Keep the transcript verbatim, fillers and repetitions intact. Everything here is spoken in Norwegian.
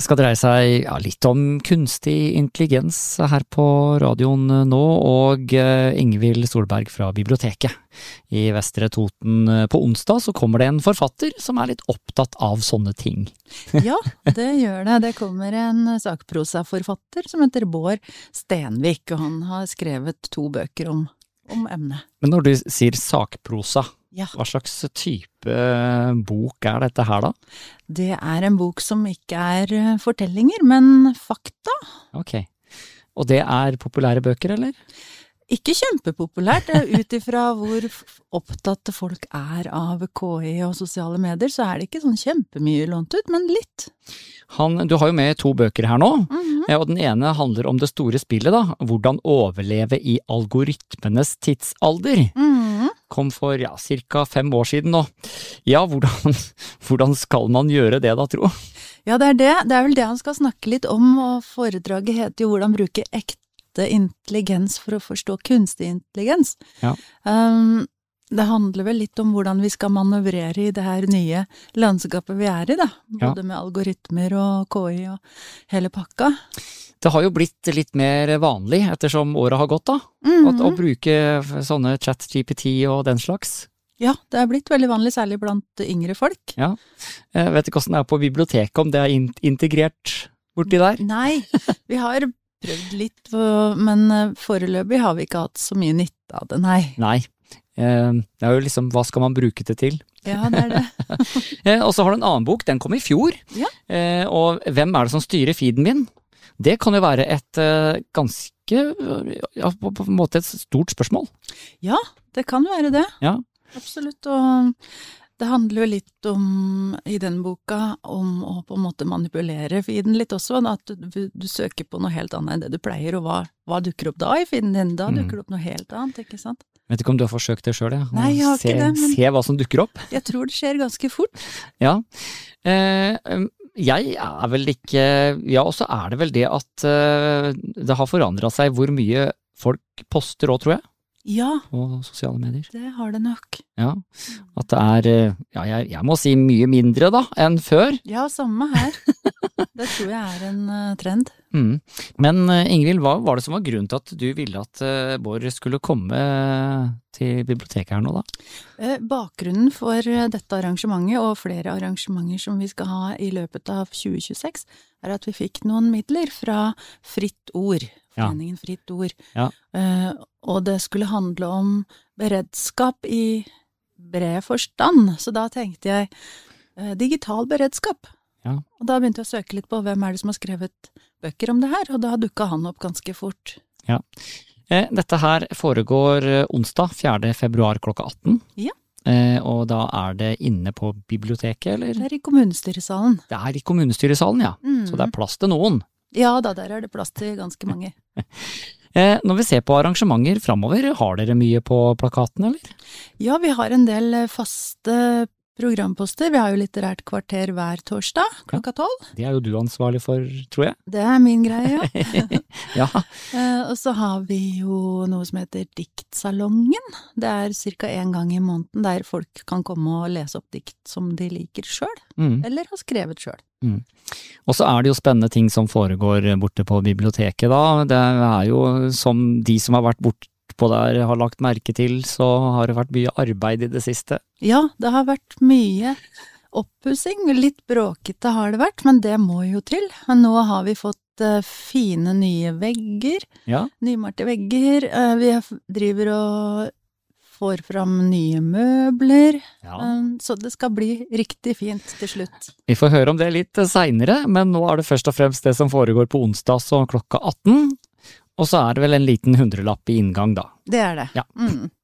skal dreie seg ja, litt om kunstig intelligens her på radioen nå, og Ingvild Solberg fra biblioteket i Vestre Toten. På onsdag så kommer det en forfatter som er litt opptatt av sånne ting. Ja, det gjør det. Det kommer en sakprosaforfatter som heter Bård Stenvik, og han har skrevet to bøker om, om emnet. Men når du sier sakprosa, ja. Hva slags type bok er dette her da? Det er en bok som ikke er fortellinger, men fakta. Ok. Og det er populære bøker, eller? Ikke kjempepopulært. Ut ifra hvor opptatte folk er av K I og sosiale medier, så er det ikke sånn kjempemye lånt ut, men litt. Han, du har jo med to bøker her nå, Mm-hmm. og den ene handler om det store spillet da, hvordan overleve i algoritmenes tidsalder. Mm-hmm. Kom for ja, cirka fem år siden nå. Ja, hvordan, hvordan skal man gjøre det da, tro? Ja, det er det. Det er vel det han skal snakke litt om, og foredraget heter jo hvordan bruke ekte intelligens for å forstå kunstig intelligens. Ja. Um, det handler vel litt om hvordan vi skal manøvrere i det her nye landskapet vi er i da, både ja. Med algoritmer og K I og hele pakka. Det har jo blitt litt mer vanlig ettersom året har gått da, mm-hmm. at, å bruke sånne chat G P T og den slags. Ja, det er blitt veldig vanlig, særlig blant yngre folk. Ja, jeg vet ikke hvordan det er på biblioteket, om det er in- integrert borti der? Nei, vi har prøvd litt, men foreløpig har vi ikke hatt så mye nytte av det, nei. Nei, det er jo liksom, hva skal man bruke det til? Ja, det er det. Og så har du en annen bok, den kom i fjor, ja. Og hvem er det som styrer feeden min? Det kan jo være et ganske, ja, på, på en måte et stort spørsmål. Ja, det kan være det. Ja. Absolutt, og det handler jo litt om, i den boka, om å på en måte manipulere feeden litt også, at du, du søker på noe helt annet enn det du pleier, og hva, hva dukker opp da i feeden din? Da dukker det opp noe helt annet, ikke sant? Vet ikke om du har forsøkt det selv, ja? Nei, jeg har se, ikke det, men se hva som dukker opp. Jeg tror det skjer ganske fort. Ja, eh, jeg er vel ikke, ja, og så er det vel det at uh, det har forandret seg hvor mye folk poster også, tror jeg. Ja, på sosiale medier. Det har det nok. Ja, at det er, ja, jeg, jeg må si mye mindre da, enn før. Ja, samme her. Det tror jeg er en uh, trend. Mm. Men uh, Ingvild, hva var det som var grunnen til at du ville at uh, Bård skulle komme til biblioteket her nå da? Uh, bakgrunnen for uh, dette arrangementet, og flere arrangementer som vi skal ha i løpet av tjue tjueseks, er at vi fikk noen midler fra Fritt Ord. Foreningen Fritt Ord. Ja. Uh, og det skulle handle om beredskap i bred forstand. Så da tenkte jeg uh, digital beredskap. Ja. Og da begynte jeg å søke litt på hvem er det som har skrevet bøker om det her, og da dukket han opp ganske fort. Ja. Eh, dette her foregår onsdag fjerde februar klokka atten. Ja. Eh, og da er det inne på biblioteket, eller? Det er i kommunestyresalen. Det er i kommunestyresalen, ja. Mm. Så det er plass til noen. Ja da, der er det plass til ganske mange. eh, når vi ser på arrangementer fremover, har dere mye på plakaten, eller? Ja, vi har en del faste programposter. Vi har jo litterært kvarter hver torsdag, klokka tolv. Det er jo du ansvarlig for, tror jeg. Det er min greie, ja. Ja. eh, og så har vi jo noe som heter Diktsalongen. Det er cirka en gang i måneden der folk kan komme og lese opp dikt som de liker selv, mm. eller har skrevet selv. Mm. Og så er det jo spennende ting som foregår borte på biblioteket da. Det er jo som de som har vært borte på der har lagt merke til, så har det vært mye arbeid i det siste. Ja, det har vært mye oppussing, litt bråkete har det vært, men det må jo til. Men nå har vi fått uh, fine nye vegger, ja. Nymalte vegger, uh, vi driver og får fram nye møbler, ja. um, så det skal bli riktig fint til slutt. Vi får høre om det litt senere, men nå er det først og fremst det som foregår på onsdag, så klokka atten. Og så er det vel en liten hundrelapp i inngang da. Det er det. Ja. Mm.